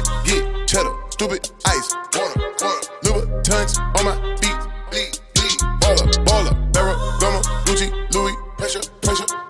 it, get cheddar, stupid ice, water, Louboutins on my feet, bleed, baller, barrel, Gucci, Louis, pressure,